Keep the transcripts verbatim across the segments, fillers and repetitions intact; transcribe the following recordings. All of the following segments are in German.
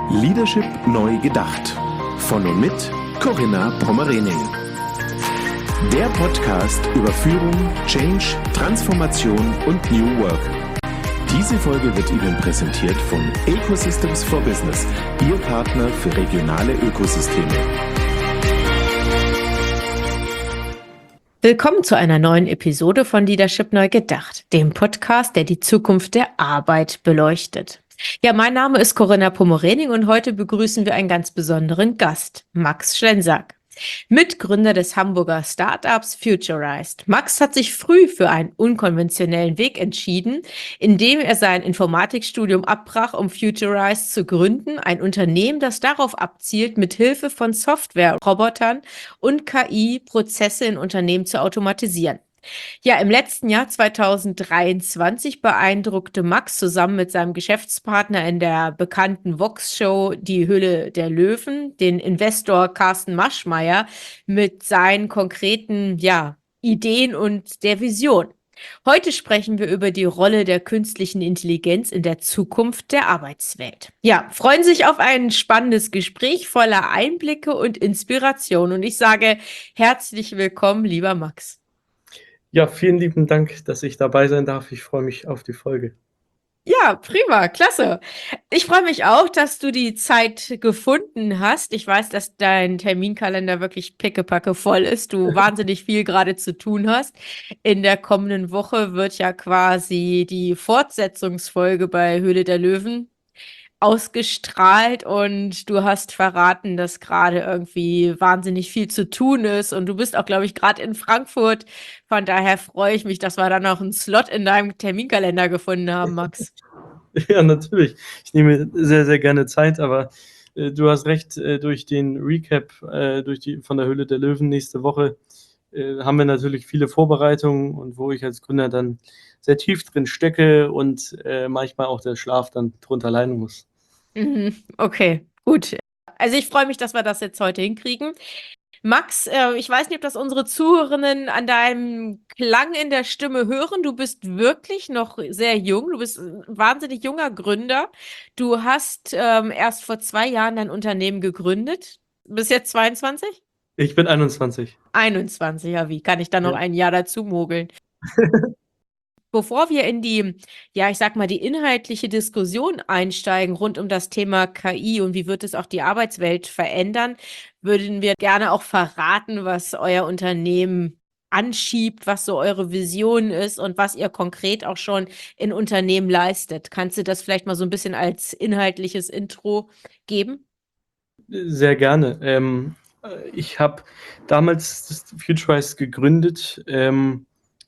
Leadership neu gedacht. Von und mit Corinna Pommerening. Der Podcast über Führung, Change, Transformation und New Work. Diese Folge wird Ihnen präsentiert von Ecosystems for Business, Ihr Partner für regionale Ökosysteme. Willkommen zu einer neuen Episode von Leadership neu gedacht, dem Podcast, der die Zukunft der Arbeit beleuchtet. Ja, mein Name ist Corinna Pommerening und heute begrüßen wir einen ganz besonderen Gast, Max Schlensack, Mitgründer des Hamburger Startups Futurized. Max hat sich früh für einen unkonventionellen Weg entschieden, indem er sein Informatikstudium abbrach, um Futurized zu gründen, ein Unternehmen, das darauf abzielt, mit Hilfe von Software, Robotern und K I Prozesse in Unternehmen zu automatisieren. Ja, im letzten Jahr zweitausenddreiundzwanzig beeindruckte Max zusammen mit seinem Geschäftspartner in der bekannten Vox-Show Die Höhle der Löwen, den Investor Carsten Maschmeyer, mit seinen konkreten, ja, Ideen und der Vision. Heute sprechen wir über die Rolle der künstlichen Intelligenz in der Zukunft der Arbeitswelt. Ja, freuen Sie sich auf ein spannendes Gespräch voller Einblicke und Inspiration. Und ich sage herzlich willkommen, lieber Max. Ja, vielen lieben Dank, dass ich dabei sein darf. Ich freue mich auf die Folge. Ja, prima, klasse. Ich freue mich auch, dass du die Zeit gefunden hast. Ich weiß, dass dein Terminkalender wirklich pickepacke voll ist, du wahnsinnig viel gerade zu tun hast. In der kommenden Woche wird ja quasi die Fortsetzungsfolge bei Höhle der Löwen ausgestrahlt und du hast verraten, dass gerade irgendwie wahnsinnig viel zu tun ist und du bist auch, glaube ich, gerade in Frankfurt. Von daher freue ich mich, dass wir da noch einen Slot in deinem Terminkalender gefunden haben, Max. Ja, natürlich. Ich nehme sehr, sehr gerne Zeit, aber äh, du hast recht, äh, durch den Recap äh, durch die, von der Höhle der Löwen nächste Woche äh, haben wir natürlich viele Vorbereitungen und wo ich als Gründer dann sehr tief drin stecke und äh, manchmal auch der Schlaf dann drunter leiden muss. Mhm, okay, gut. Also ich freue mich, dass wir das jetzt heute hinkriegen. Max, äh, ich weiß nicht, ob das unsere Zuhörerinnen an deinem Klang in der Stimme hören. Du bist wirklich noch sehr jung. Du bist ein wahnsinnig junger Gründer. Du hast ähm, erst vor zwei Jahren dein Unternehmen gegründet. Bist jetzt zweiundzwanzig? Ich bin einundzwanzig. einundzwanzig, ja, wie kann ich da noch Ja. ein Jahr dazu mogeln? Bevor wir in die, ja, ich sag mal, die inhaltliche Diskussion einsteigen rund um das Thema K I und wie wird es auch die Arbeitswelt verändern, würden wir gerne auch verraten, was euer Unternehmen anschiebt, was so eure Vision ist und was ihr konkret auch schon in Unternehmen leistet. Kannst du das vielleicht mal so ein bisschen als inhaltliches Intro geben? Sehr gerne. Ähm, äh, ich habe damals das Futurized gegründet, ähm,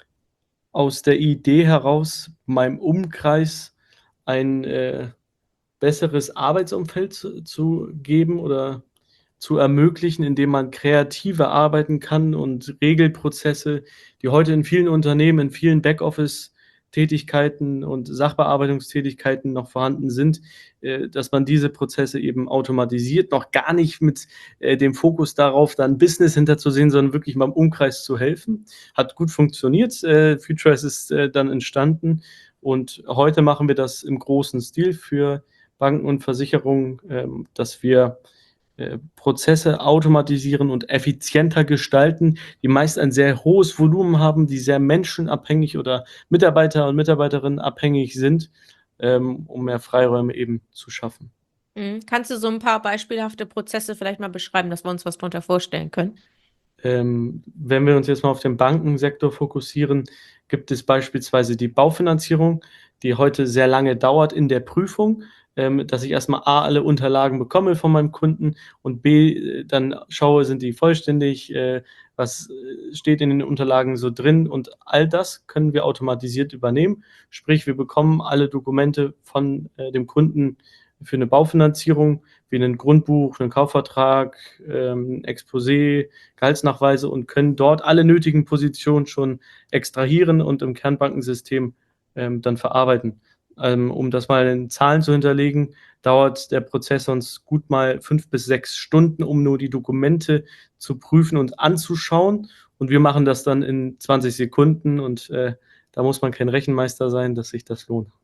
aus der Idee heraus, meinem Umkreis ein äh, besseres Arbeitsumfeld zu, zu geben oder zu ermöglichen, indem man kreativer arbeiten kann und Regelprozesse, die heute in vielen Unternehmen, in vielen Backoffice-Tätigkeiten und Sachbearbeitungstätigkeiten noch vorhanden sind, äh, dass man diese Prozesse eben automatisiert, noch gar nicht mit äh, dem Fokus darauf, dann Business hinterzusehen, sondern wirklich mal im Umkreis zu helfen. Hat gut funktioniert. Äh, Futurized ist äh, dann entstanden und heute machen wir das im großen Stil für Banken und Versicherungen, ähm, dass wir äh, Prozesse automatisieren und effizienter gestalten, die meist ein sehr hohes Volumen haben, die sehr menschenabhängig oder Mitarbeiter und Mitarbeiterinnen abhängig sind, ähm, um mehr Freiräume eben zu schaffen. Mhm. Kannst du so ein paar beispielhafte Prozesse vielleicht mal beschreiben, dass wir uns was darunter vorstellen können? Ähm, wenn wir uns jetzt mal auf den Bankensektor fokussieren, gibt es beispielsweise die Baufinanzierung, die heute sehr lange dauert in der Prüfung, ähm, dass ich erstmal A, alle Unterlagen bekomme von meinem Kunden und B, äh, dann schaue, sind die vollständig, äh, was äh, steht in den Unterlagen so drin und all das können wir automatisiert übernehmen. Sprich, wir bekommen alle Dokumente von äh, dem Kunden für eine Baufinanzierung, wie ein Grundbuch, einen Kaufvertrag, ähm, Exposé, Gehaltsnachweise und können dort alle nötigen Positionen schon extrahieren und im Kernbankensystem ähm, dann verarbeiten. Ähm, um das mal in Zahlen zu hinterlegen, dauert der Prozess sonst gut mal fünf bis sechs Stunden, um nur die Dokumente zu prüfen und anzuschauen. Und wir machen das dann in zwanzig Sekunden und äh, da muss man kein Rechenmeister sein, dass sich das lohnt.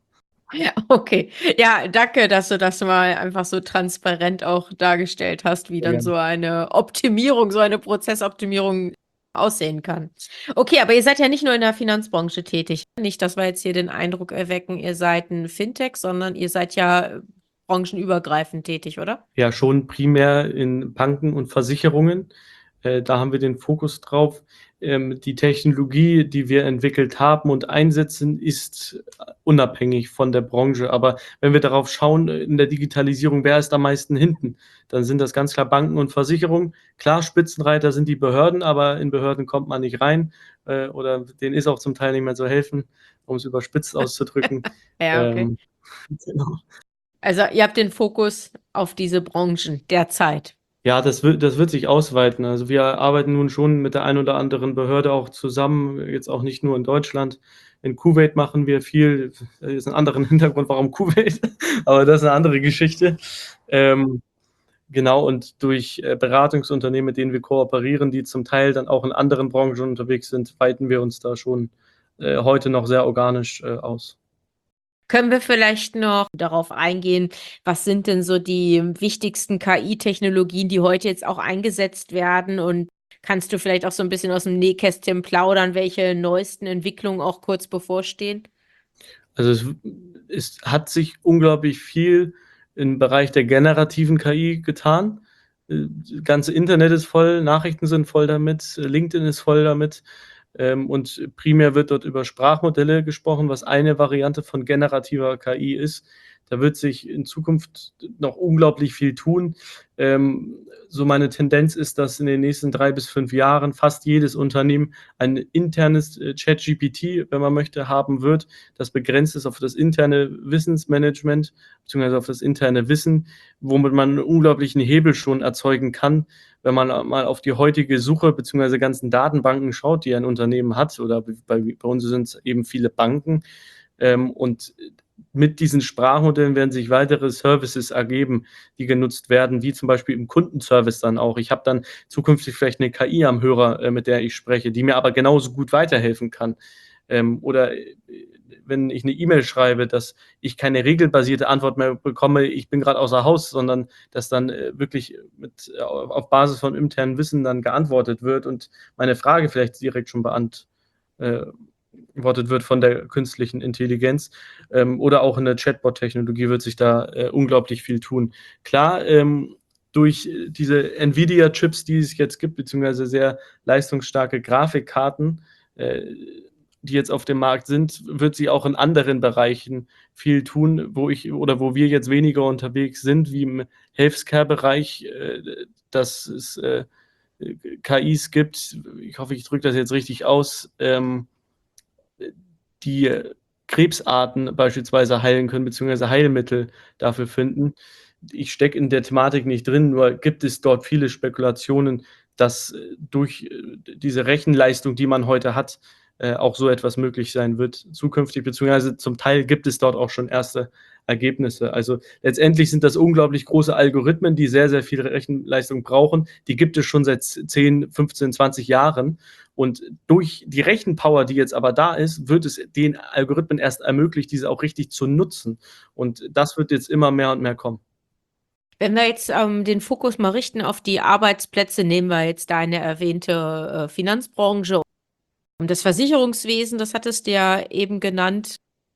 Ja, okay. Ja, danke, dass du das mal einfach so transparent auch dargestellt hast, wie Sehr dann gerne. so eine Optimierung, so eine Prozessoptimierung aussehen kann. Okay, aber ihr seid ja nicht nur in der Finanzbranche tätig. Nicht, dass wir jetzt hier den Eindruck erwecken, ihr seid ein Fintech, sondern ihr seid ja äh, branchenübergreifend tätig, oder? Ja, schon primär in Banken und Versicherungen. Äh, da haben wir den Fokus drauf. Ähm, die Technologie, die wir entwickelt haben und einsetzen, ist äh, unabhängig von der Branche. Aber wenn wir darauf schauen, äh, in der Digitalisierung, wer ist am meisten hinten? Dann sind das ganz klar Banken und Versicherungen. Klar, Spitzenreiter sind die Behörden, aber in Behörden kommt man nicht rein, äh, oder denen ist auch zum Teil nicht mehr zu helfen, um es überspitzt auszudrücken. Ja, okay. Ähm, genau. Also, ihr habt den Fokus auf diese Branchen derzeit. Ja, das wird das wird sich ausweiten. Also, wir arbeiten nun schon mit der einen oder anderen Behörde auch zusammen, jetzt auch nicht nur in Deutschland. In Kuwait machen wir viel. Das ist 'n anderen Hintergrund, warum Kuwait, aber das ist 'ne andere Geschichte. Ähm, genau, und durch, äh, Beratungsunternehmen, mit denen wir kooperieren, die zum Teil dann auch in anderen Branchen unterwegs sind, weiten wir uns da schon, äh, heute noch sehr organisch, äh, aus. Können wir vielleicht noch darauf eingehen, was sind denn so die wichtigsten K I-Technologien, die heute jetzt auch eingesetzt werden? Und kannst du vielleicht auch so ein bisschen aus dem Nähkästchen plaudern, welche neuesten Entwicklungen auch kurz bevorstehen? Also, es w es hat sich unglaublich viel im Bereich der generativen K I getan. Äh, das ganze Internet ist voll, Nachrichten sind voll damit, äh, LinkedIn ist voll damit, ähm, und primär wird dort über Sprachmodelle gesprochen, was eine Variante von generativer K I ist. Da wird sich in Zukunft noch unglaublich viel tun. Ähm, so meine Tendenz ist, dass in den nächsten drei bis fünf Jahren fast jedes Unternehmen ein internes, äh, ChatGPT, wenn man möchte, haben wird, das begrenzt ist auf das interne Wissensmanagement beziehungsweise auf das interne Wissen, womit man 'n unglaublichen Hebel schon erzeugen kann, wenn man a mal auf die heutige Suche beziehungsweise ganzen Datenbanken schaut, die ein Unternehmen hat oder b bei bei uns sind's eben viele Banken. Ähm, und mit diesen Sprachmodellen werden sich weitere Services ergeben, die genutzt werden, wie zum Beispiel im Kundenservice dann auch. Ich habe dann zukünftig vielleicht 'ne K I am Hörer, äh, mit der ich spreche, die mir aber genauso gut weiterhelfen kann. Ähm, oder, äh, wenn ich 'ne E-Mail schreibe, dass ich keine regelbasierte Antwort mehr bekomme: „Ich bin grad außer Haus“, sondern dass dann, äh, wirklich mit au auf Basis von internem Wissen dann geantwortet wird und meine Frage vielleicht direkt schon beant äh, wortet wird von der künstlichen Intelligenz. Ähm, oder auch in der Chatbot-Technologie wird sich da, äh, unglaublich viel tun. Klar, ähm, durch, äh, diese Nvidia-Chips, die es jetzt gibt, beziehungsweise sehr leistungsstarke Grafikkarten, äh, die jetzt auf dem Markt sind, wird sich auch in anderen Bereichen viel tun, wo ich oder wo wir jetzt weniger unterwegs sind, wie im Healthcare-Bereich, äh, dass es, äh, äh, K Is gibt. Ich hoffe, ich drücke das jetzt richtig aus, ähm, äh, die, äh, Krebsarten beispielsweise heilen können, beziehungsweise Heilmittel dafür finden. Ich stecke in der Thematik nicht drin, nur gibt es dort viele Spekulationen, dass, äh, durch, äh, d diese Rechenleistung, die man heute hat, äh, auch so etwas möglich sein wird zukünftig, beziehungsweise zum Teil gibt es dort auch schon erste Ergebnisse. Also, letztendlich sind das unglaublich große Algorithmen, die sehr, sehr viel Rechenleistung brauchen. Die gibt es schon seit z zehn, fünfzehn, zwanzig Jahren. Und durch die Rechenpower, die jetzt aber da ist, wird es den Algorithmen erst ermöglicht, diese auch richtig zu nutzen. Und das wird jetzt immer mehr und mehr kommen. Wenn wir jetzt, ähm, den Fokus mal richten auf die Arbeitsplätze, nehmen wir jetzt deine erwähnte, äh, Finanzbranche und das Versicherungswesen, das hattest du ja eben genannt.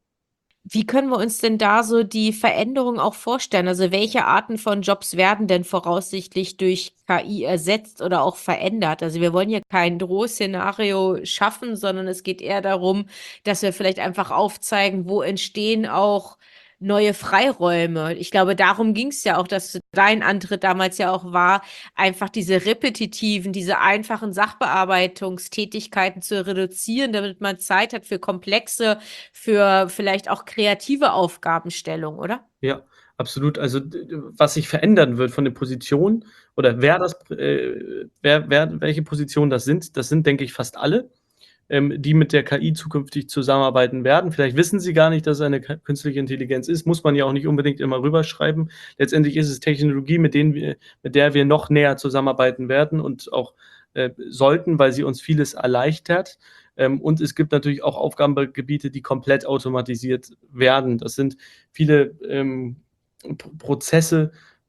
Wie können wir uns denn da so die Veränderung auch vorstellen? Also, welche Arten von Jobs werden denn voraussichtlich durch K I ersetzt oder auch verändert? Also, wir wollen hier kein Drohszenario schaffen, sondern es geht eher darum, dass wir vielleicht einfach aufzeigen, wo entstehen auch neue Freiräume. Ich glaube, darum ging's ja auch, dass dein Antritt damals ja auch war, einfach diese repetitiven, diese einfachen Sachbearbeitungstätigkeiten zu reduzieren, damit man Zeit hat für komplexe, für vielleicht auch kreative Aufgabenstellung, oder? Ja, absolut. Also, d d was sich verändern wird von den Positionen oder wer das äh, wer wer welche Positionen das sind, das sind, denke ich, fast alle, ähm, die mit der K I zukünftig zusammenarbeiten werden. Vielleicht wissen sie gar nicht, dass es eine k künstliche Intelligenz ist, muss man ja auch nicht unbedingt immer rüberschreiben. Letztendlich ist es Technologie, mit denen wir mit der wir noch näher zusammenarbeiten werden und auch, äh, sollten, weil sie uns vieles erleichtert. Ähm, und es gibt natürlich auch Aufgabengebiete, die komplett automatisiert werden. Das sind viele ähm, P Prozesse,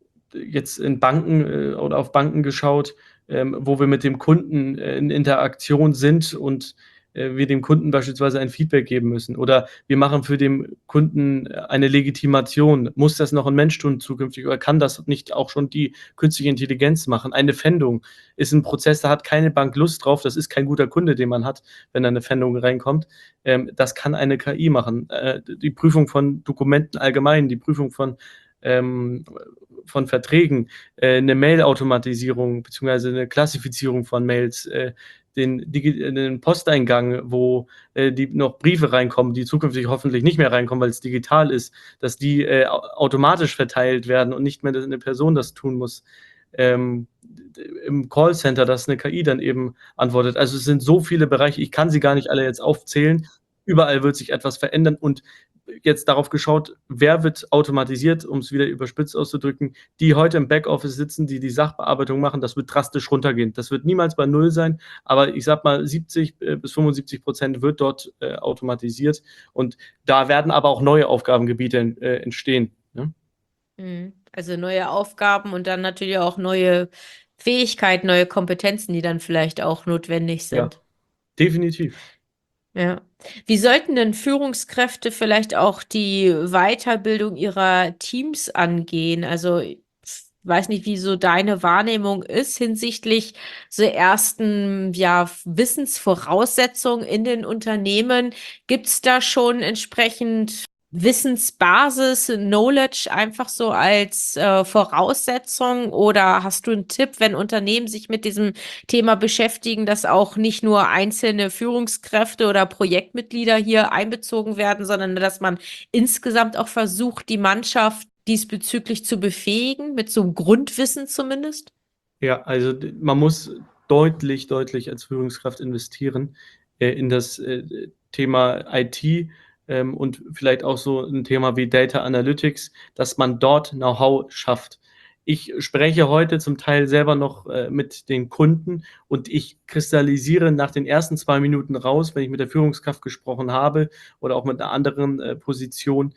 jetzt in Banken äh, oder auf Banken geschaut, ähm, wo wir mit dem Kunden äh, in Interaktion sind und äh, wir dem Kunden beispielsweise ein Feedback geben müssen. Oder wir machen für den Kunden äh, eine Legitimation. Muss das noch ein Mensch tun zukünftig oder kann das nicht auch schon die künstliche Intelligenz machen? Eine Pfändung ist ein Prozess, da hat keine Bank Lust drauf. Das ist kein guter Kunde, den man hat, wenn da eine Pfändung reinkommt. Ähm, das kann eine K I machen. Äh, die Prüfung von Dokumenten allgemein, die Prüfung von ähm, von Verträgen, äh, 'ne Mail-Automatisierung beziehungsweise eine Klassifizierung von Mails, äh, den digi den Posteingang, wo, äh, die noch Briefe reinkommen, die zukünftig hoffentlich nicht mehr reinkommen, weil es digital ist, dass die, äh, au automatisch verteilt werden und nicht mehr dass 'ne Person das tun muss. Ähm, d Im Callcenter, dass eine K I dann eben antwortet. Also, es sind so viele Bereiche, ich kann sie gar nicht alle jetzt aufzählen. Überall wird sich etwas verändern und jetzt darauf geschaut, wer wird automatisiert, um es wieder überspitzt auszudrücken, die heute im Backoffice sitzen, die die Sachbearbeitung machen, das wird drastisch runtergehen. Das wird niemals bei null sein, aber ich sage mal, siebzig äh, bis fünfundsiebzig Prozent wird dort äh, automatisiert und da werden aber auch neue Aufgabengebiete äh, entstehen. Ne? Mhm. Also neue Aufgaben und dann natürlich auch neue Fähigkeiten, neue Kompetenzen, die dann vielleicht auch notwendig Ja, sind. definitiv. Ja. Wie sollten denn Führungskräfte vielleicht auch die Weiterbildung ihrer Teams angehen? Also, ich weiß nicht, wie so deine Wahrnehmung ist hinsichtlich so ersten, ja, Wissensvoraussetzungen in den Unternehmen. Gibt es da schon entsprechend Wissensbasis, Knowledge einfach so als äh, Voraussetzung? Oder hast du einen Tipp, wenn Unternehmen sich mit diesem Thema beschäftigen, dass auch nicht nur einzelne Führungskräfte oder Projektmitglieder hier einbezogen werden, sondern dass man insgesamt auch versucht, die Mannschaft diesbezüglich zu befähigen, mit so einem Grundwissen zumindest? Ja, also d man muss deutlich, deutlich als Führungskraft investieren, äh, in das, äh, Thema I T, ähm, und vielleicht auch so ein Thema wie Data Analytics, dass man dort Know-how schafft. Ich spreche heute zum Teil selber noch, äh, mit den Kunden und ich kristallisiere nach den ersten zwei Minuten raus, wenn ich mit der Führungskraft gesprochen habe oder auch mit einer anderen, äh, Position,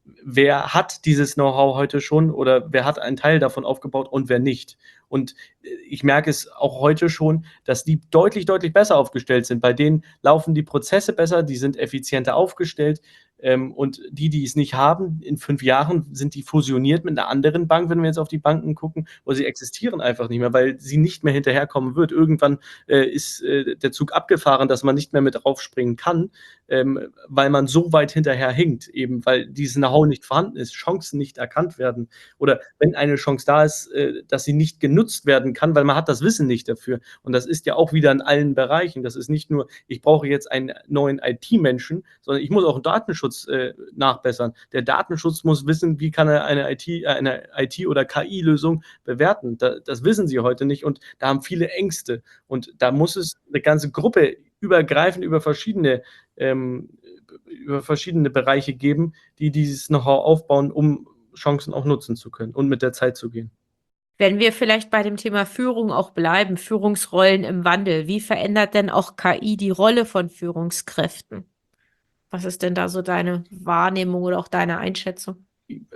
wer hat dieses Know-how heute schon oder wer hat einen Teil davon aufgebaut und wer nicht. Und äh, ich merke es auch heute schon, dass die deutlich, deutlich besser aufgestellt sind. Bei denen laufen die Prozesse besser, die sind effizienter aufgestellt. Ähm, und die, die es nicht haben, in fünf Jahren sind die fusioniert mit einer anderen Bank, wenn wir jetzt auf die Banken gucken, oder sie existieren einfach nicht mehr, weil sie nicht mehr hinterherkommen wird. Irgendwann äh, ist äh, der Zug abgefahren, dass man nicht mehr mit draufspringen kann, ähm, weil man so weit hinterher hinkt, eben weil dieses Know-how nicht vorhanden ist, Chancen nicht erkannt werden oder wenn eine Chance da ist, äh, dass sie nicht genutzt werden kann, weil man hat das Wissen nicht dafür. Und das ist ja auch wieder in allen Bereichen. Das ist nicht nur, ich brauche jetzt einen neuen I T-Menschen, sondern ich muss auch Datenschutz äh, nachbessern. Der Datenschutz muss wissen, wie kann er eine I T, äh, eine I T- oder K I-Lösung bewerten. Da, das wissen sie heute nicht und da haben viele Ängste. Und da muss es eine ganze Gruppe übergreifend über verschiedene ähm, über verschiedene Bereiche geben, die dieses Know-how aufbauen, um Chancen auch nutzen zu können und mit der Zeit zu gehen. Wenn wir vielleicht bei dem Thema Führung auch bleiben, Führungsrollen im Wandel, wie verändert denn auch K I die Rolle von Führungskräften? Was ist denn da so deine Wahrnehmung oder auch deine Einschätzung?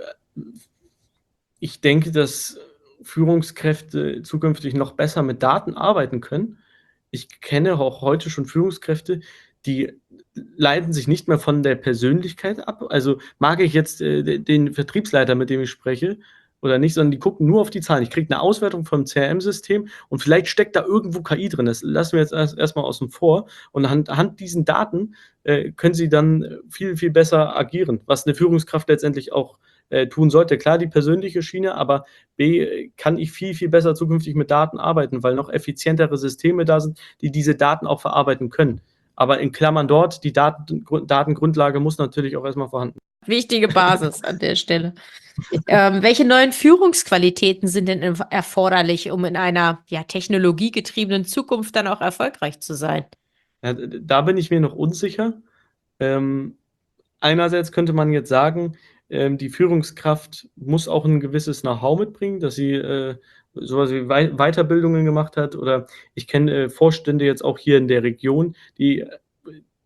Ich denke, dass Führungskräfte zukünftig noch besser mit Daten arbeiten können. Ich kenne auch heute schon Führungskräfte, die leiten sich nicht mehr von der Persönlichkeit ab. Also mag ich jetzt äh, de- den Vertriebsleiter, mit dem ich spreche, oder nicht, sondern die gucken nur auf die Zahlen. Ich kriege eine Auswertung vom C R M-System und vielleicht steckt da irgendwo K I drin. Das lassen wir jetzt erst erstmal außen vor. Und anhand, anhand diesen Daten äh, können sie dann viel, viel besser agieren, was eine Führungskraft letztendlich auch äh, tun sollte. Klar, die persönliche Schiene, aber B, äh, kann ich viel, viel besser zukünftig mit Daten arbeiten, weil noch effizientere Systeme da sind, die diese Daten auch verarbeiten können. Aber in Klammern dort, die Daten, Datengrundlage muss natürlich auch erstmal vorhanden Wichtige Basis an der Stelle. Ähm, welche neuen Führungsqualitäten sind denn erf- erforderlich, um in einer ja, technologiegetriebenen Zukunft dann auch erfolgreich zu sein? sein. Ja, d- da bin ich mir noch unsicher. Ähm, Einerseits könnte man jetzt sagen, ähm, die Führungskraft muss auch ein gewisses Know-how mitbringen, dass sie, äh, so was wie Wei Weiterbildungen gemacht hat oder ich kenne, äh, Vorstände jetzt auch hier in der Region, die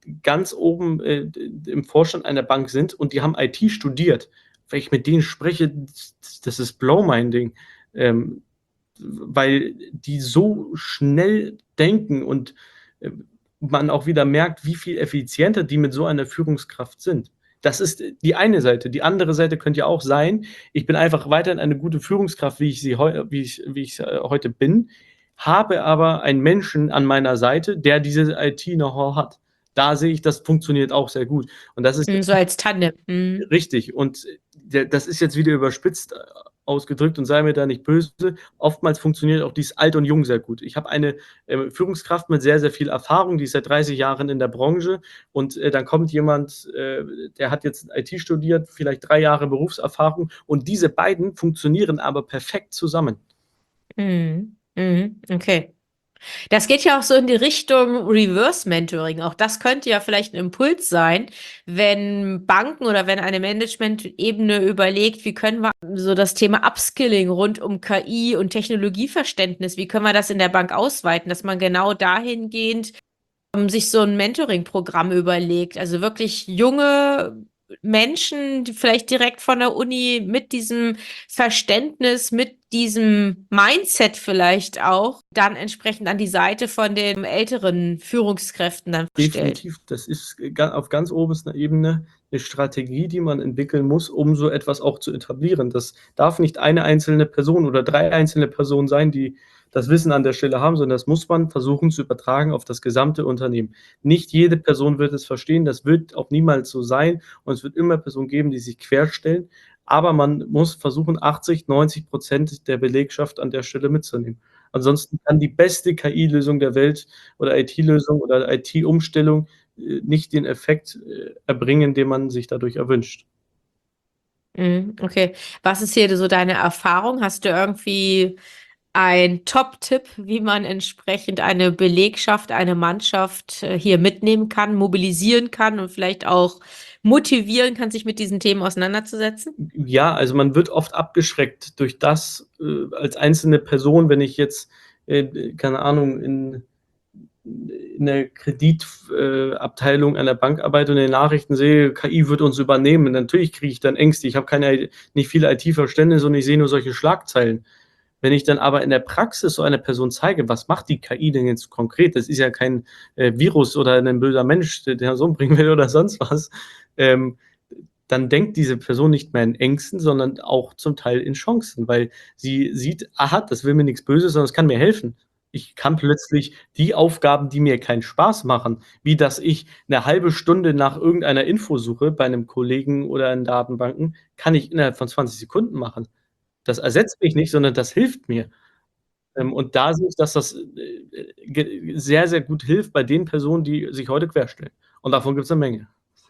ganz oben äh, im Vorstand einer Bank sind und die haben I T studiert. Wenn ich mit denen spreche, das ist Blow-Minding, ähm, weil die so schnell denken und äh, man auch wieder merkt, wie viel effizienter die mit so einer Führungskraft sind. Das ist die eine Seite. Die andere Seite könnte ja auch sein, ich bin einfach weiterhin eine gute Führungskraft, wie ich sie heu, wie ich, wie ich äh, heute bin, habe aber einen Menschen an meiner Seite, der diese I T-Know-how hat. Da sehe ich, das funktioniert auch sehr gut. Und das ist Mm, So als Tandem. Mm. richtig. Und der, das ist jetzt wieder überspitzt äh, ausgedrückt und sei mir da nicht böse. Oftmals funktioniert auch dieses Alt und Jung sehr gut. Ich habe eine äh, Führungskraft mit sehr, sehr viel Erfahrung, die ist seit dreißig Jahren in der Branche und äh, dann kommt jemand, äh, der hat jetzt I T studiert, vielleicht drei Jahre Berufserfahrung und diese beiden funktionieren aber perfekt zusammen. Mm. Mm. Okay. Das geht ja auch so in die Richtung Reverse Mentoring. Auch das könnte ja vielleicht ein Impuls sein, wenn Banken oder wenn eine Management-Ebene überlegt, wie können wir so das Thema Upskilling rund um K I und Technologieverständnis, wie können wir das in der Bank ausweiten, dass man genau dahingehend ähm, sich so ein Mentoring-Programm überlegt. Also wirklich junge Menschen, die vielleicht direkt von der Uni mit diesem Verständnis, mit diesem Mindset vielleicht auch, dann entsprechend an die Seite von den älteren Führungskräften dann stellt. Definitiv, das ist ga- auf ganz oberster Ebene eine Strategie, die man entwickeln muss, um so etwas auch zu etablieren. Das darf nicht eine einzelne Person oder drei einzelne Personen sein, die das Wissen an der Stelle haben, sondern das muss man versuchen zu übertragen auf das gesamte Unternehmen. Nicht jede Person wird es verstehen, das wird auch niemals so sein und es wird immer Personen geben, die sich querstellen, aber man muss versuchen, achtzig, neunzig Prozent der Belegschaft an der Stelle mitzunehmen. Ansonsten kann die beste K I-Lösung der Welt oder I T-Lösung oder I T-Umstellung äh, nicht den Effekt äh, erbringen, den man sich dadurch erwünscht. Mhm, okay. Was ist hier so deine Erfahrung? Hast du irgendwie einen Top-Tipp, wie man entsprechend eine Belegschaft, eine Mannschaft äh, hier mitnehmen kann, mobilisieren kann und vielleicht auch motivieren kann, sich mit diesen Themen auseinanderzusetzen? Ja, also man wird oft abgeschreckt durch das äh, als einzelne Person, wenn ich jetzt, äh, keine Ahnung, in, in der Kreditabteilung äh, einer Bank arbeite und in den Nachrichten sehe, K I wird uns übernehmen. Natürlich kriege ich dann Ängste. Ich habe keine, nicht viel I T-Verständnis und ich sehe nur solche Schlagzeilen. Wenn ich dann aber in der Praxis so einer Person zeige, was macht die K I denn jetzt konkret? Das ist ja kein äh, Virus oder ein böser Mensch, der den umbringen will oder sonst was. Ähm, dann denkt diese Person nicht mehr in Ängsten, sondern auch zum Teil in Chancen, weil sie sieht, aha, das will mir nichts Böses, sondern es kann mir helfen. Ich kann plötzlich die Aufgaben, die mir keinen Spaß machen, wie dass ich eine halbe Stunde nach irgendeiner Info suche bei einem Kollegen oder in Datenbanken, kann ich innerhalb von zwanzig Sekunden machen. Das ersetzt mich nicht, sondern das hilft mir. Ähm, und da sehe ich, dass das äh, sehr, sehr gut hilft bei den Personen, die sich heute querstellen. Und davon gibt es eine Menge.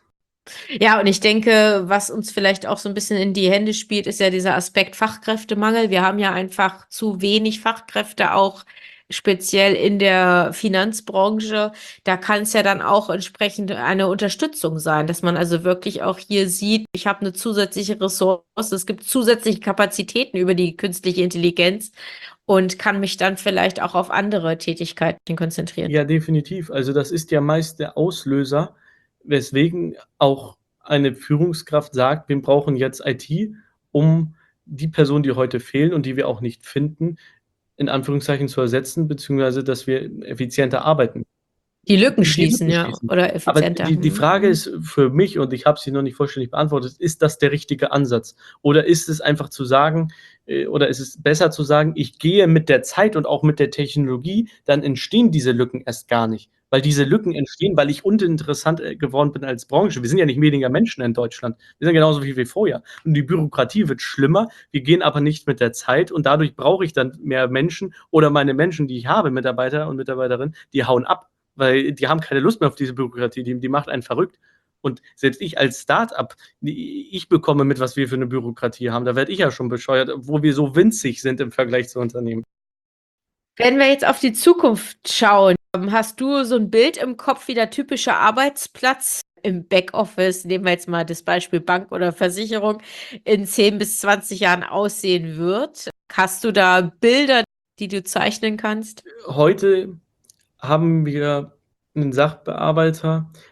Ja, und ich denke, was uns vielleicht auch so ein bisschen in die Hände spielt, ist ja dieser Aspekt Fachkräftemangel. Wir haben ja einfach zu wenig Fachkräfte, auch speziell in der Finanzbranche. Da kann es ja dann auch entsprechend eine Unterstützung sein, dass man also wirklich auch hier sieht, ich habe eine zusätzliche Ressource, es gibt zusätzliche Kapazitäten über die künstliche Intelligenz und kann mich dann vielleicht auch auf andere Tätigkeiten konzentrieren. Ja, definitiv. Also das ist ja meist der Auslöser, weswegen auch eine Führungskraft sagt, wir brauchen jetzt I T, um die Personen, die heute fehlen und die wir auch nicht finden, in Anführungszeichen zu ersetzen, beziehungsweise dass wir effizienter arbeiten. Die Lücken Die schließen, Lücken ja, schließen. oder Aber effizienter. die, die Mhm. Frage ist für mich, und ich habe sie noch nicht vollständig beantwortet, ist das der richtige Ansatz? Oder ist es einfach zu sagen, äh, oder ist es besser zu sagen, ich gehe mit der Zeit und auch mit der Technologie, dann entstehen diese Lücken erst gar nicht. Weil diese Lücken entstehen, weil ich uninteressant äh, geworden bin als Branche. Wir sind ja nicht weniger Menschen in Deutschland. Wir sind genauso viel wie vorher. Und die Bürokratie wird schlimmer. Wir gehen aber nicht mit der Zeit und dadurch brauche ich dann mehr Menschen oder meine Menschen, die ich habe, Mitarbeiter und Mitarbeiterinnen, die hauen ab. Weil die haben keine Lust mehr auf diese Bürokratie, die, die macht einen verrückt. Und selbst ich als Start-up, ich bekomme mit, was wir für eine Bürokratie haben. Da werde ich ja schon bescheuert, wo wir so winzig sind im Vergleich zu Unternehmen. Wenn wir jetzt auf die Zukunft schauen, hast du so ein Bild im Kopf, wie der typische Arbeitsplatz im Backoffice, nehmen wir jetzt mal das Beispiel Bank oder Versicherung, in zehn bis zwanzig Jahren aussehen wird? Hast du da Bilder, die du zeichnen kannst? Heute haben wir einen Sachbearbeiter,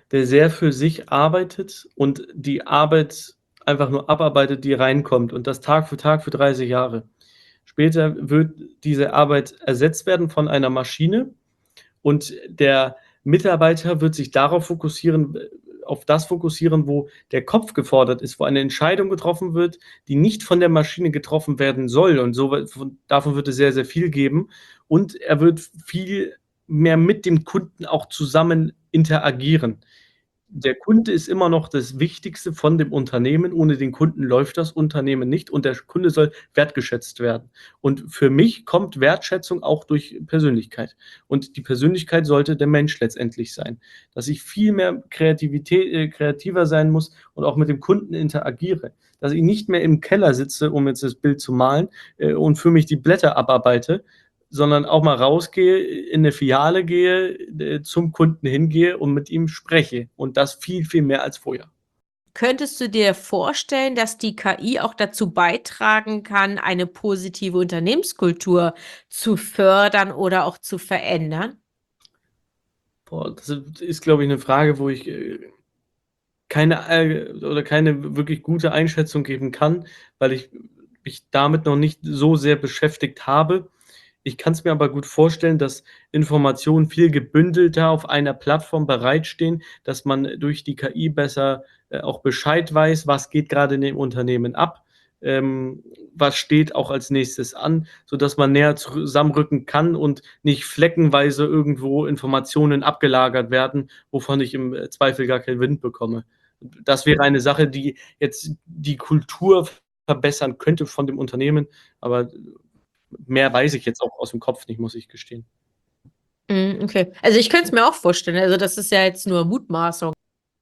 der sehr für sich arbeitet und die Arbeit einfach nur abarbeitet, die reinkommt und das Tag für Tag für dreißig Jahre. Später wird diese Arbeit ersetzt werden von einer Maschine und der Mitarbeiter wird sich darauf fokussieren auf das fokussieren, wo der Kopf gefordert ist, wo eine Entscheidung getroffen wird, die nicht von der Maschine getroffen werden soll. Und so davon wird es sehr, sehr viel geben. Und er wird viel mehr mit dem Kunden auch zusammen interagieren. Der Kunde ist immer noch das Wichtigste von dem Unternehmen. Ohne den Kunden läuft das Unternehmen nicht und der Kunde soll wertgeschätzt werden. Und für mich kommt Wertschätzung auch durch Persönlichkeit. Und die Persönlichkeit sollte der Mensch letztendlich sein. Dass ich viel mehr Kreativität, äh, kreativer sein muss und auch mit dem Kunden interagiere. Dass ich nicht mehr im Keller sitze, um jetzt das Bild zu malen äh, und für mich die Blätter abarbeite, sondern auch mal rausgehe, in eine Filiale gehe, zum Kunden hingehe und mit ihm spreche und das viel, viel mehr als vorher. Könntest du dir vorstellen, dass die K I auch dazu beitragen kann, eine positive Unternehmenskultur zu fördern oder auch zu verändern? Boah, das ist, glaube ich, eine Frage, wo ich äh, keine äh, oder keine wirklich gute Einschätzung geben kann, weil ich mich damit noch nicht so sehr beschäftigt habe. Ich kann es mir aber gut vorstellen, dass Informationen viel gebündelter auf einer Plattform bereitstehen, dass man durch die K I besser äh, auch Bescheid weiß, was geht gerade in dem Unternehmen ab, ähm, was steht auch als nächstes an, sodass man näher zusammenrücken kann und nicht fleckenweise irgendwo Informationen abgelagert werden, wovon ich im Zweifel gar keinen Wind bekomme. Das wäre eine Sache, die jetzt die Kultur verbessern könnte von dem Unternehmen, aber mehr weiß ich jetzt auch aus dem Kopf nicht, muss ich gestehen. Mm, okay. Also ich könnte es mir auch vorstellen. Also das ist ja jetzt nur Mutmaßung.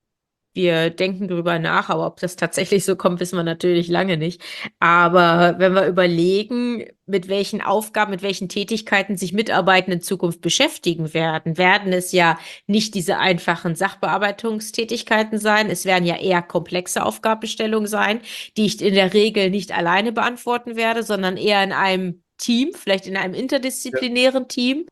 Wir denken drüber nach, aber ob das tatsächlich so kommt, wissen wir natürlich lange nicht. Aber wenn wir überlegen, mit welchen Aufgaben, mit welchen Tätigkeiten sich Mitarbeitende in Zukunft beschäftigen werden, werden es ja nicht diese einfachen Sachbearbeitungstätigkeiten sein. Es werden ja eher komplexe Aufgabenstellungen sein, die ich in der Regel nicht alleine beantworten werde, sondern eher in einem Team, vielleicht in einem interdisziplinären ja. Team.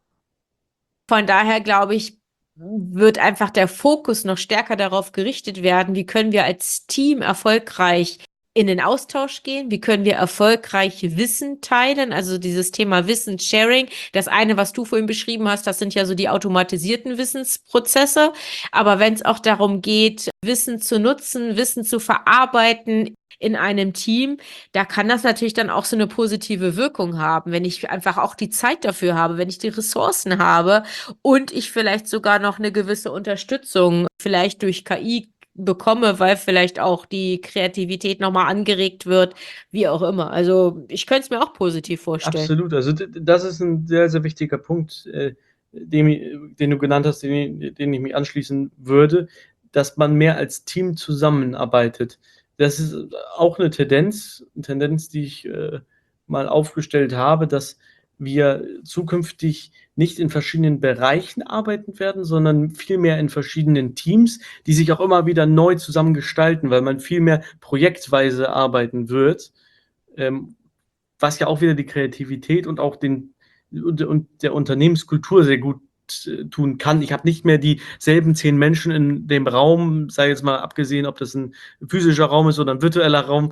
Von daher glaube ich, wird einfach der Fokus noch stärker darauf gerichtet werden, wie können wir als Team erfolgreich in den Austausch gehen, wie können wir erfolgreich Wissen teilen, also dieses Thema Wissenssharing. Das eine, was du vorhin beschrieben hast, das sind ja so die automatisierten Wissensprozesse, aber wenn es auch darum geht, Wissen zu nutzen, Wissen zu verarbeiten in einem Team, da kann das natürlich dann auch so eine positive Wirkung haben, wenn ich einfach auch die Zeit dafür habe, wenn ich die Ressourcen habe und ich vielleicht sogar noch eine gewisse Unterstützung vielleicht durch K I bekomme, weil vielleicht auch die Kreativität nochmal angeregt wird, wie auch immer. Also ich könnte es mir auch positiv vorstellen. Absolut, also das ist ein sehr, sehr wichtiger Punkt, äh, den, den du genannt hast, den, den ich mich anschließen würde, dass man mehr als Team zusammenarbeitet. Das ist auch eine Tendenz, eine Tendenz, die ich äh, mal aufgestellt habe, dass wir zukünftig nicht in verschiedenen Bereichen arbeiten werden, sondern vielmehr in verschiedenen Teams, die sich auch immer wieder neu zusammen gestalten, weil man viel mehr projektweise arbeiten wird, ähm, was ja auch wieder die Kreativität und auch den und, und der Unternehmenskultur sehr gut tun kann. Ich habe nicht mehr dieselben zehn Menschen in dem Raum, sei jetzt mal abgesehen, ob das ein physischer Raum ist oder ein virtueller Raum,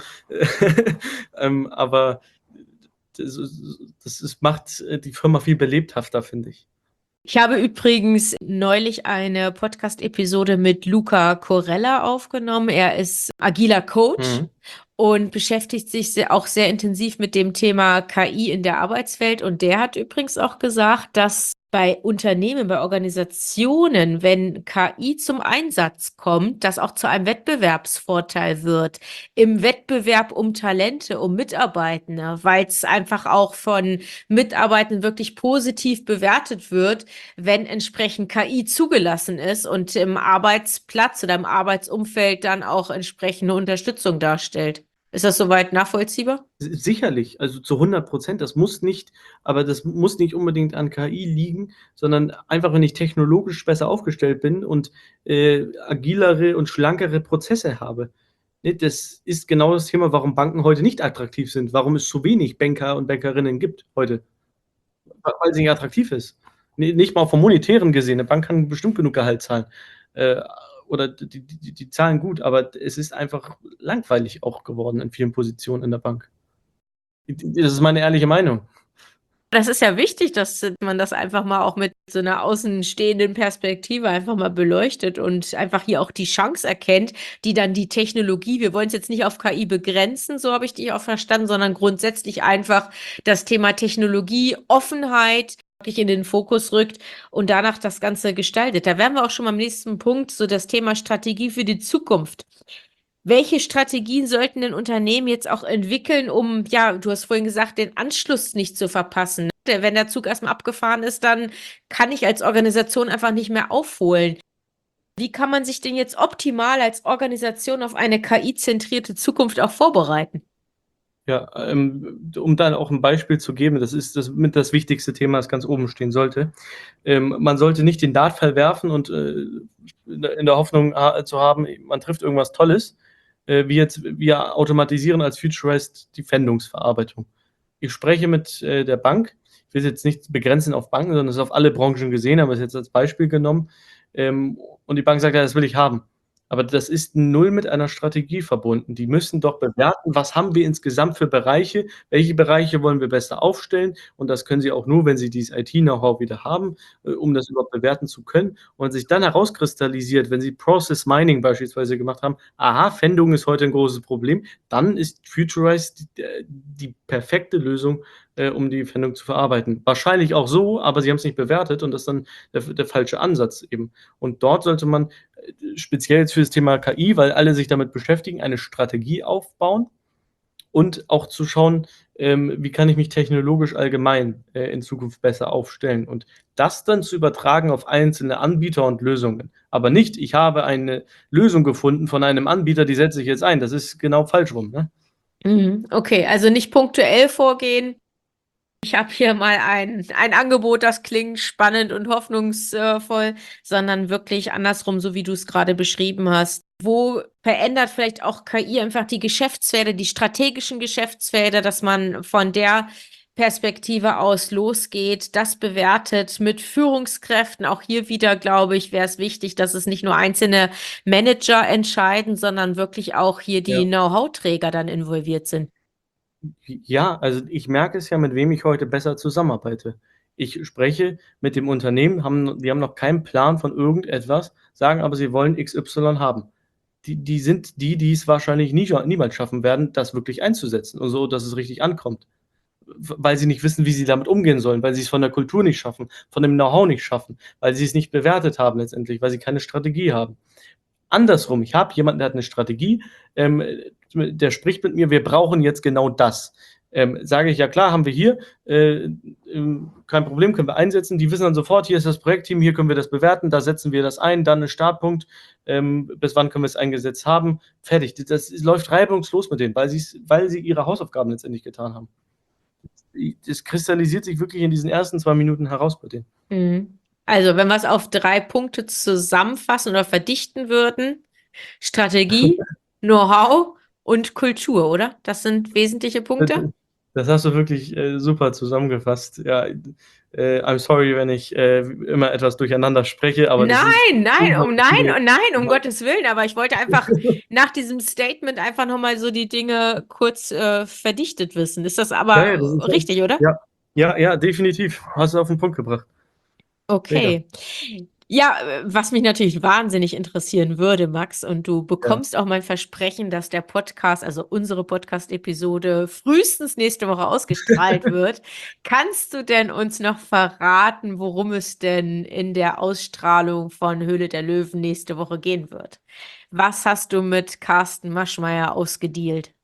ähm, aber das, das ist, macht die Firma viel belebhafter, finde ich. Ich habe übrigens neulich eine Podcast-Episode mit Luca Corella aufgenommen. Er ist agiler Coach mhm. und beschäftigt sich auch sehr intensiv mit dem Thema K I in der Arbeitswelt. Und der hat übrigens auch gesagt, dass bei Unternehmen, bei Organisationen, wenn K I zum Einsatz kommt, das auch zu einem Wettbewerbsvorteil wird. Im Wettbewerb um Talente, um Mitarbeitende, weil es einfach auch von Mitarbeitenden wirklich positiv bewertet wird, wenn entsprechend K I zugelassen ist und im Arbeitsplatz oder im Arbeitsumfeld dann auch entsprechende Unterstützung darstellt. Ist das soweit nachvollziehbar? Sicherlich, also zu hundert Prozent. Das muss nicht, aber das muss nicht unbedingt an K I liegen, sondern einfach, wenn ich technologisch besser aufgestellt bin und äh, agilere und schlankere Prozesse habe. Ne, das ist genau das Thema, warum Banken heute nicht attraktiv sind. Warum es zu wenig Banker und Bankerinnen gibt heute. Weil sie nicht attraktiv ist. Nicht mal vom Monetären gesehen. Eine Bank kann bestimmt genug Gehalt zahlen. Äh, oder die die die zahlen gut, aber es ist einfach langweilig auch geworden in vielen Positionen in der Bank. Das ist meine ehrliche Meinung. Das ist ja wichtig, dass man das einfach mal auch mit so 'ner außenstehenden Perspektive einfach mal beleuchtet und einfach hier auch die Chance erkennt, die dann die Technologie wir wollen's jetzt nicht auf K I begrenzen, so habe ich dich auch verstanden, sondern grundsätzlich einfach das Thema Technologie, Offenheit wirklich in den Fokus rückt und danach das Ganze gestaltet. Da wären wir auch schon beim nächsten Punkt, so das Thema Strategie für die Zukunft. Welche Strategien sollten denn Unternehmen jetzt auch entwickeln, um ja, du hast vorhin gesagt, den Anschluss nicht zu verpassen, ne? Wenn der Zug erst mal abgefahren ist, dann kann ich als Organisation einfach nicht mehr aufholen. Wie kann man sich denn jetzt optimal als Organisation auf eine K I-zentrierte Zukunft auch vorbereiten? Ja, ähm, um dann auch 'n Beispiel zu geben, das ist das mit das wichtigste Thema, das ganz oben stehen sollte. Ähm, man sollte nicht den Dart verwerfen und, äh, in der in der Hoffnung ha zu haben, man trifft irgendwas Tolles, äh, wie jetzt wir automatisieren als Futurist die Pfändungsverarbeitung. Ich spreche mit, äh, der Bank. Ich will's jetzt nicht begrenzen auf Banken, sondern das auf alle Branchen gesehen, aber das jetzt als Beispiel genommen. Ähm, und die Bank sagt: „Ja, das will ich haben.“ Aber das ist null mit einer Strategie verbunden. Die müssen doch bewerten, was haben wir insgesamt für Bereiche, welche Bereiche wollen wir besser aufstellen? Und das können sie auch nur, wenn sie dieses I T-Know-how wieder haben, äh, um das überhaupt bewerten zu können. Und sich dann herauskristallisiert, wenn sie Process Mining beispielsweise gemacht haben: „Aha, Pfändung ist heute 'n großes Problem“, dann ist Futurized d äh, die perfekte Lösung, äh, um die Pfändung zu verarbeiten. Wahrscheinlich auch so, aber sie haben's nicht bewertet und das ist dann der f der falsche Ansatz eben. Und dort sollte man, äh, speziell jetzt für das Thema K I, weil alle sich damit beschäftigen, eine Strategie aufbauen und auch zu schauen, ähm, wie kann ich mich technologisch allgemein, äh, in Zukunft besser aufstellen und das dann zu übertragen auf einzelne Anbieter und Lösungen. Aber nicht: „Ich habe eine Lösung gefunden von einem Anbieter, die setze ich jetzt ein.“ Das ist genau falsch rum, ne? Mhm, okay, also nicht punktuell vorgehen. Ich habe hier mal ein ein Angebot, das klingt spannend und hoffnungs äh, voll, sondern wirklich andersrum, so wie du's grade beschrieben hast. Wo verändert vielleicht auch K I einfach die Geschäftsfelder, die strategischen Geschäftsfelder, dass man von der Perspektive aus losgeht, das bewertet mit Führungskräften. Auch hier wieder, glaube ich, wäre es wichtig, dass es nicht nur einzelne Manager entscheiden, sondern wirklich auch hier die Ja. Know-how-Träger dann involviert sind. Ja, also ich merke es ja, mit wem ich heute besser zusammenarbeite. Ich spreche mit dem Unternehmen, haben die haben noch keinen Plan von irgendetwas, sagen aber, sie wollen X Y haben. Die die sind die, die's wahrscheinlich nie niemals schaffen werden, das wirklich einzusetzen und so, dass es richtig ankommt. W weil sie nicht wissen, wie sie damit umgehen sollen, weil sie's von der Kultur nicht schaffen, von dem Know-how nicht schaffen, weil sie es nicht bewertet haben letztendlich, weil sie keine Strategie haben. Andersrum, ich habe jemanden, der hat 'ne Strategie, ähm, der spricht mit mir: „Wir brauchen jetzt genau das.“ Ähm, sage ich: „Ja klar, haben wir hier, äh, ähm, kein Problem, können wir einsetzen.“ Die wissen dann sofort: „Hier ist das Projektteam, hier können wir das bewerten, da setzen wir das ein, dann 'n Startpunkt, ähm, bis wann können wir's eingesetzt haben?“ Fertig. D das läuft reibungslos mit denen, weil sie's weil sie ihre Hausaufgaben letztendlich getan haben. I das kristallisiert sich wirklich in diesen ersten zwei Minuten heraus bei denen. Mhm. Also, wenn wir's auf drei Punkte zusammenfassen oder verdichten würden: Strategie, Know-how und Kultur, oder? Das sind wesentliche Punkte? Das hast du wirklich, äh, super zusammengefasst. Ja, äh, I'm sorry, wenn ich, äh, immer etwas durcheinander spreche, aber das ist Nein, nein, um nein, oh nein, um Ja. Gottes Willen, aber ich wollte einfach nach diesem Statement einfach noch mal so die Dinge kurz, äh, verdichtet wissen. Ist das Ja, ja, das aber ist halt richtig, oder? ja, ja, ja, definitiv. Hast du auf 'n Punkt gebracht. Mega. Okay. Ja, äh, was mich natürlich wahnsinnig interessieren würde, Max, und du Ja. bekommst auch mein Versprechen, dass der Podcast, also unsere Podcast-Episode frühestens nächste Woche ausgestrahlt wird. Kannst du denn uns noch verraten, worum es denn in der Ausstrahlung von Höhle der Löwen nächste Woche gehen wird? Was hast du mit Carsten Maschmeyer ausgedealt?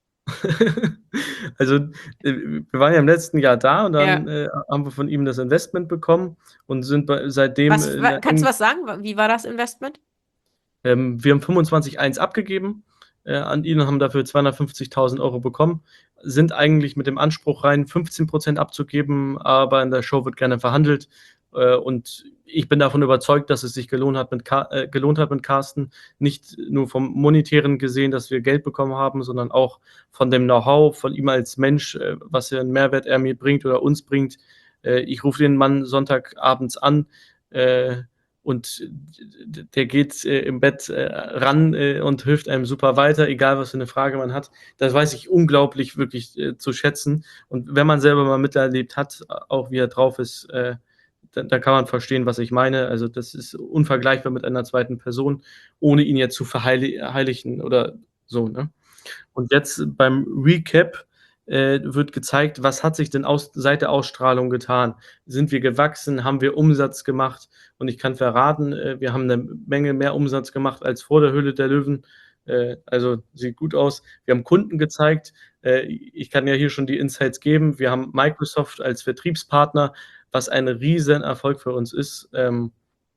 Also, äh, wir waren ja im letzten Jahr da und Ja. dann, äh, haben wir von ihm das Investment bekommen und sind bei seitdem Was in wa 'ner kannst du engen was sagen? Wa wie war das Investment? Ähm, wir haben fünfundzwanzig eins abgegeben, äh, an ihn und haben dafür zweihundertfünfzigtausend Euro bekommen. Sind eigentlich mit dem Anspruch rein, fünfzehn Prozent abzugeben, aber in der Show wird gerne verhandelt. Äh, und ich bin davon überzeugt, dass es sich gelohnt hat mit Car äh, gelohnt hat mit Carsten. Nicht nur vom Monetären gesehen, dass wir Geld bekommen haben, sondern auch von dem Know-how, von ihm als Mensch, äh, was für 'n Mehrwert er mir bringt oder uns bringt. Äh, ich rufe den Mann sonntagabends an, äh, und der geht äh, im Bett äh, ran äh, und hilft einem super weiter, egal was für eine Frage man hat. Das weiß ich unglaublich wirklich äh, zu schätzen. Und wenn man selber mal miterlebt hat, auch wie er drauf ist, äh, da, da kann man verstehen, was ich meine. Also das ist unvergleichbar mit einer zweiten Person, ohne ihn jetzt zu verheiligen oder so, ne? Und jetzt beim Recap äh, wird gezeigt, was hat sich denn aus, seit der Ausstrahlung getan? Sind wir gewachsen? Haben wir Umsatz gemacht? Und ich kann verraten, äh, wir haben eine Menge mehr Umsatz gemacht als vor der Höhle der Löwen. Äh, also sieht gut aus. Wir haben Kunden gezeigt. Äh, ich kann ja hier schon die Insights geben. Wir haben Microsoft als Vertriebspartner, was ein riesen Erfolg für uns ist, ähm,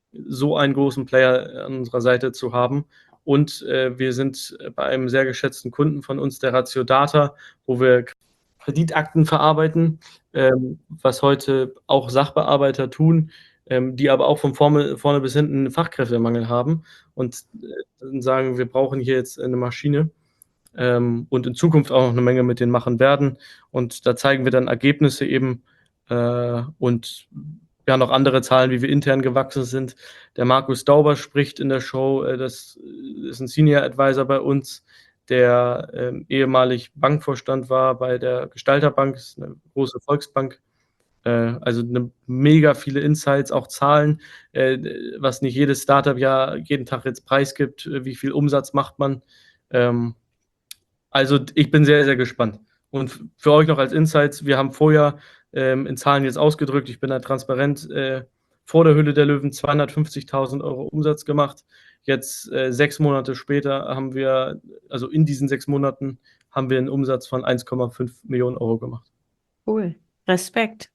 so einen großen Player an unserer Seite zu haben. Und äh, wir sind bei einem sehr geschätzten Kunden von uns, der Ratio Data, wo wir Kreditakten verarbeiten, ähm, was heute auch Sachbearbeiter tun, ähm, die aber auch von vorne, vorne bis hinten einen Fachkräftemangel haben und äh, sagen, wir brauchen hier jetzt eine Maschine ähm, und in Zukunft auch noch eine Menge mit denen machen werden. Und da zeigen wir dann Ergebnisse eben äh, und ja, noch andere Zahlen, wie wir intern gewachsen sind. Der Markus Dauber spricht in der Show, äh, das ist ein Senior Advisor bei uns, der äh, ehemalig Bankvorstand war bei der Gestalterbank, das ist eine große Volksbank. Äh, also eine mega viele Insights, auch Zahlen, äh, was nicht jedes Startup ja jeden Tag jetzt preisgibt, wie viel Umsatz macht man. Ähm, also ich bin sehr, sehr gespannt. Und für euch noch als Insights, wir haben vorher ähm, in Zahlen jetzt ausgedrückt, ich bin da transparent, äh, vor der Höhle der Löwen zweihundertfünfzigtausend Euro Umsatz gemacht. Jetzt äh, sechs Monate später haben wir, also in diesen sechs Monaten, haben wir einen Umsatz von eins Komma fünf Millionen Euro gemacht. Cool. Respekt.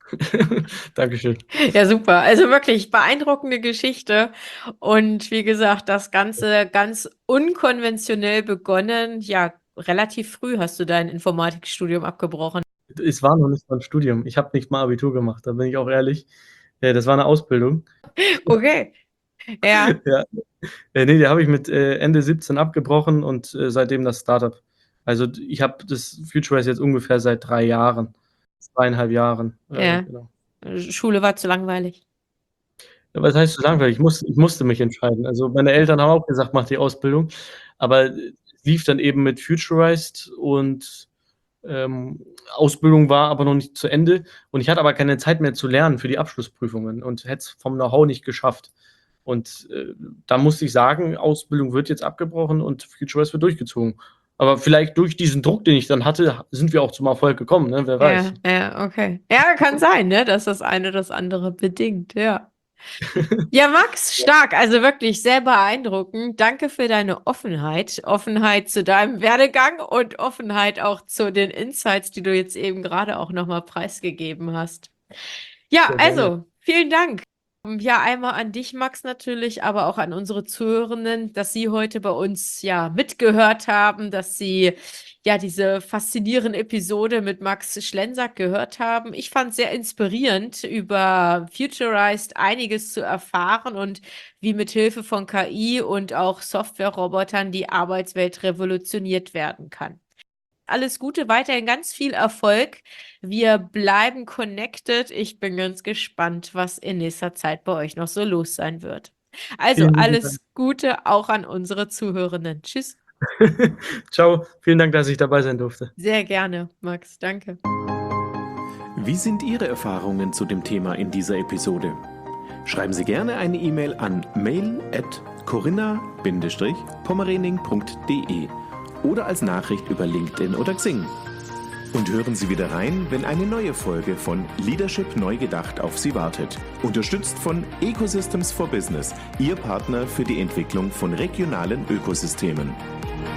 Dankeschön. Ja, super. Also wirklich beeindruckende Geschichte. Und wie gesagt, das Ganze ganz unkonventionell begonnen. Ja, relativ früh hast du dein Informatikstudium abgebrochen. Es war noch nicht mal ein Studium. Ich habe nicht mal Abitur gemacht, da bin ich auch ehrlich. Das war eine Ausbildung. Okay. Ja. ja. Nee, die habe ich mit Ende siebzehn abgebrochen und seitdem das Startup. Also ich habe das FutureWise jetzt ungefähr seit drei Jahren, zweieinhalb Jahren. Ja. Genau. Schule war zu langweilig. Ja, was heißt zu langweilig? Ich musste, ich musste mich entscheiden. Also meine Eltern haben auch gesagt, mach die Ausbildung. Aber es lief dann eben mit FutureWise und ähm, Ausbildung war aber noch nicht zu Ende. Und ich hatte aber keine Zeit mehr zu lernen für die Abschlussprüfungen und hätte es vom Know-how nicht geschafft. Und äh, da musste ich sagen, Ausbildung wird jetzt abgebrochen und FutureWise wird durchgezogen. Aber vielleicht durch diesen Druck, den ich dann hatte, sind wir auch zum Erfolg gekommen, ne? Wer weiß. Ja, ja, okay. Ja, kann sein, ne, dass das eine das andere bedingt, ja. Ja, Max, stark, also wirklich sehr beeindruckend. Danke für deine Offenheit. Offenheit zu deinem Werdegang und Offenheit auch zu den Insights, die du jetzt eben gerade auch nochmal preisgegeben hast. Ja, Sehr gerne. also, vielen Dank. Ja, einmal an dich, Max, natürlich, aber auch an unsere Zuhörenden, dass Sie heute bei uns ja mitgehört haben, dass Sie ja diese faszinierende Episode mit Max Schlensack gehört haben. Ich fand es sehr inspirierend, über FutureWise einiges zu erfahren und wie mit Hilfe von K I und auch Software-Robotern die Arbeitswelt revolutioniert werden kann. Alles Gute, weiterhin ganz viel Erfolg. Wir bleiben connected. Ich bin ganz gespannt, was in nächster Zeit bei euch noch so los sein wird. Also Vielen alles Dank. Gute auch an unsere Zuhörenden. Tschüss. Ciao, vielen Dank, dass ich dabei sein durfte. Sehr gerne, Max. Danke. Wie sind Ihre Erfahrungen zu dem Thema in dieser Episode? Schreiben Sie gerne eine E-Mail an mail at corinna Bindestrich pommerening punkt de oder als Nachricht über LinkedIn oder Xing. Und hören Sie wieder rein, wenn eine neue Folge von Leadership neu gedacht auf Sie wartet. Unterstützt von Ecosystems for Business, Ihr Partner für die Entwicklung von regionalen Ökosystemen.